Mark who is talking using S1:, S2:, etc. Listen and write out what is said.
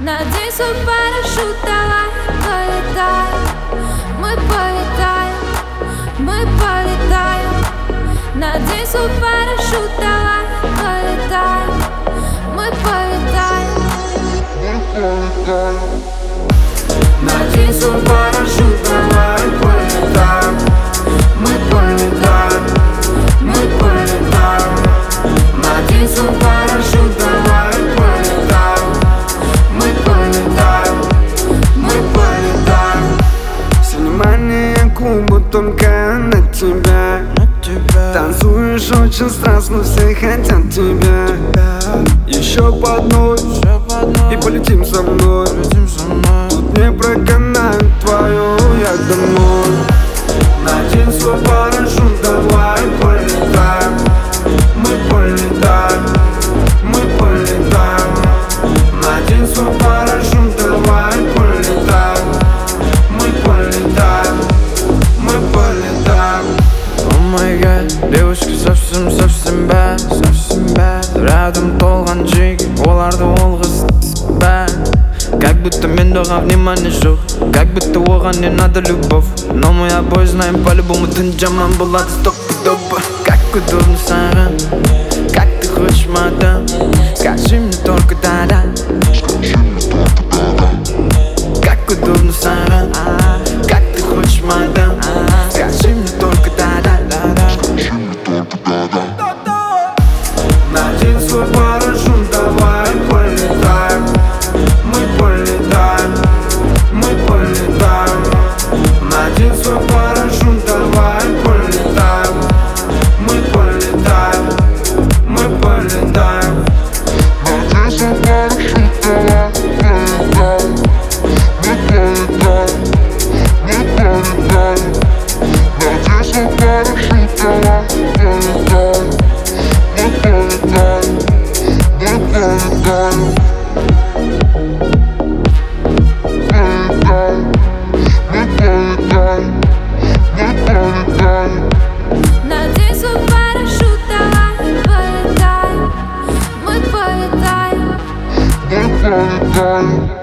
S1: Надень свой парашют, давай полетаем. Мы полетаем, мы полетаем. Надень свой парашют, давай полетаем. Мы полетаем.
S2: Надень свой парашют, давай полетаем. Мы полетаем, мы полетаем. Надень свой парашют, давай полетаем. Мы полетаем, мы полетаем. Все внимание клуба только на тебя. Танцуешь очень страстно, все хотят тебя. Еще по одной и полетим со мной. Тут не проканает твою, я домой. Надень свой парашют, давай полетаем. Мы полетаем, мы полетаем. Надень свой парашют, давай полетаем. Мы полетаем, мы полетаем.
S3: О май гад, девушка совсем bad. Рядом толған жиги, оларды олғыз bad. Как будто мен доған внимание жоқ, как будто оған не надо любовь. Но мы обои знаем, по-любому түн жаман болады стопудово. Как удобно саған, как ты хочешь, мадам. Скажи мне только да-да. Как удобно саған, как ты хочешь, мадам. Скажи мне только да-да.
S2: Надень свой парашют, давай полетаем. Мы полетаем, мы полетаем. Надень свой парашют, давай полетаем. Мы полетаем, мы полетаем. Надень свой парашют, давай полетаем. Мы полетаем, мы полетаем. Надень свой парашют, давай полетаем. Мы полетаем, мы полетаем.
S1: Надень свой парашют, давай полетаем. Мы полетаем.
S2: Мы полетаем.